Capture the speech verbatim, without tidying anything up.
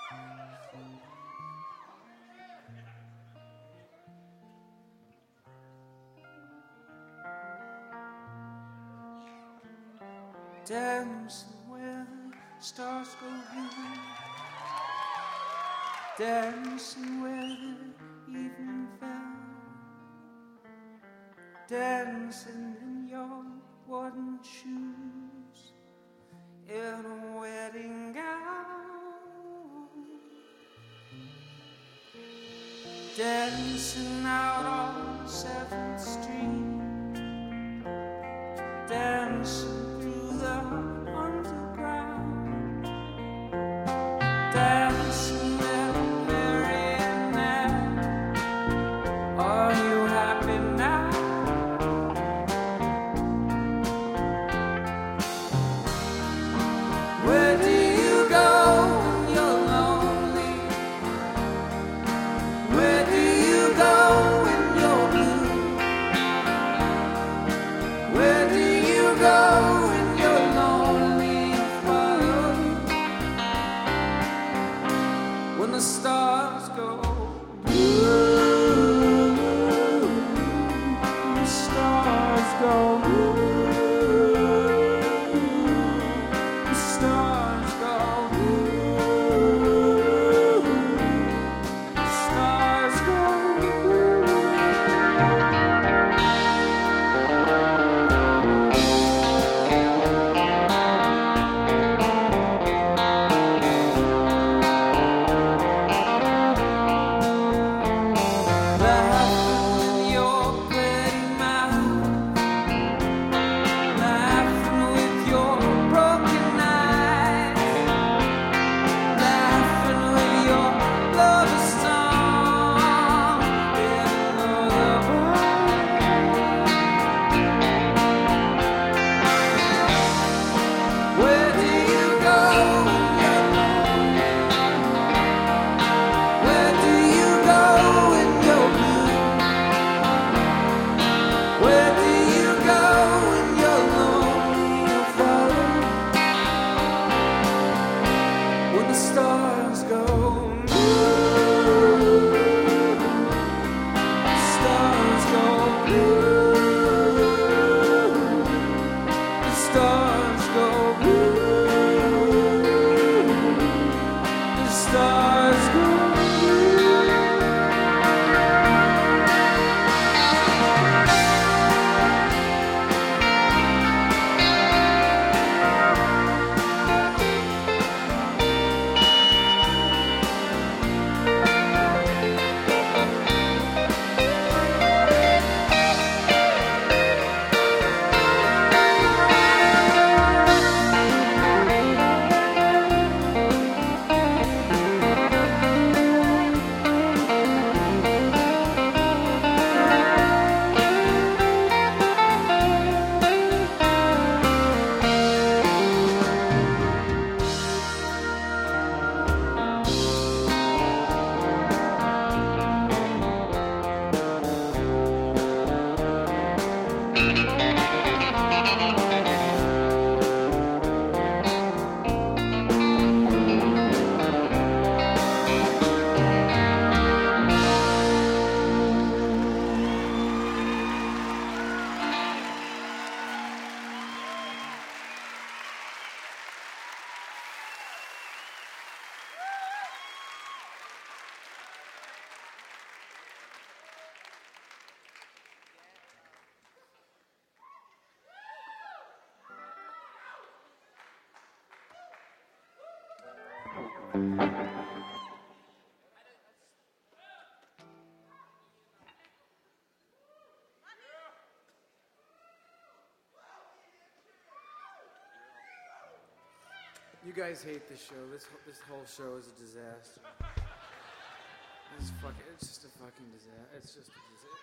Dancing where the stars go blue, dancing where the evening fell, dancing in your wooden shoes, in a wedding gown, dancing out on seventh Street, dancing through the underground, dancing at a marionette. Are you happy now? Where do you go when you're lonely? Where do you go when you're blue? Where do you go when you're lonely and follow? When the stars go blue, the stars go blue, the stars go blue, the stars go blue. You guys hate this show. This this whole show is a disaster. It's fucking. It's just a fucking disaster. It's just a disaster.